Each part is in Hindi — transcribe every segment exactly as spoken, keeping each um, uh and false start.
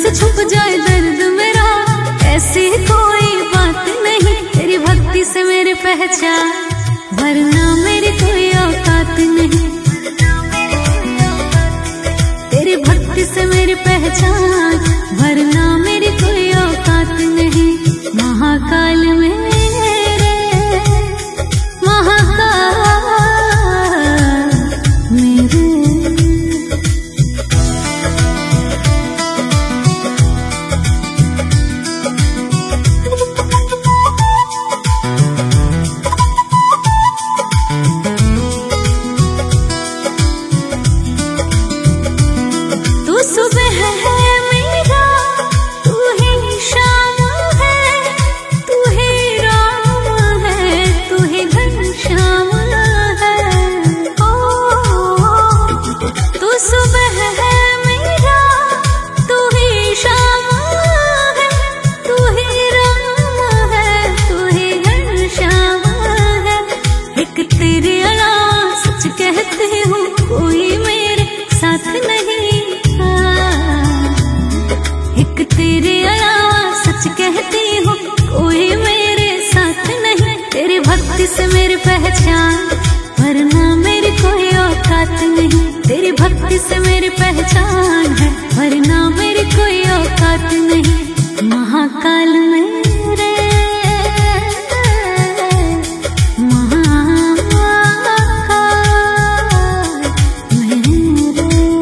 से छुप जाए दर्द मेरा, ऐसी कोई बात नहीं। तेरी भक्ति से मेरी पहचान, वरना मेरी कोई औकात नहीं। तेरी भक्ति से मेरी पहचान, वरना मेरी कोई औकात नहीं। महाकाल मेरे, महाकाल मेरे। तू सुबह है मेरा, तू ही शाम है, तू ही राम है, तू ही घनश्याम है। ओ, तू सुबह है मेरा, तू ही शाम है, तू ही राम है, तू ही घनश्याम है। एक तेरे अलावा सच कहती हूँ कोई मेरे साथ नहीं। एक तेरे अलावा सच कहती हूँ कोई मेरे साथ नहीं। तेरी भक्ति से मेरी पहचान, वरना मेरी कोई औकात नहीं। तेरी भक्ति से मेरी पहचान है, वरना मेरी कोई औकात नहीं। महाकाल मेरे, महाकाल मेरे।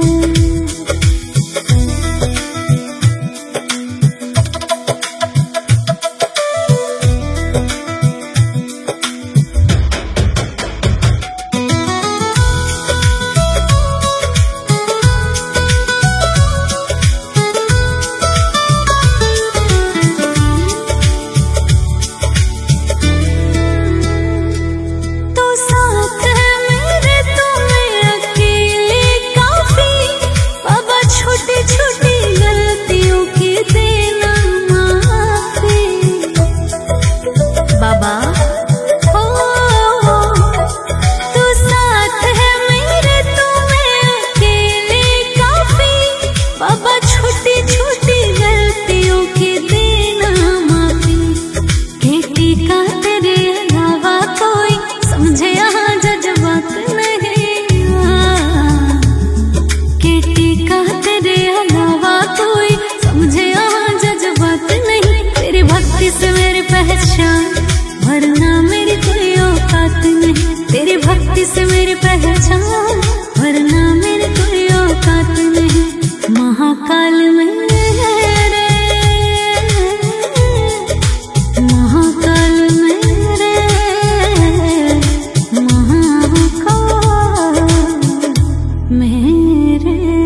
से मेरी पहचान, वरना मेरी कोई औकात नहीं। तेरी भक्ति से मेरी पहचान, वरना मेरी कोई औकात नहीं। महाकाल मेरे, महाकाल मेरे, महाकाल मेरे।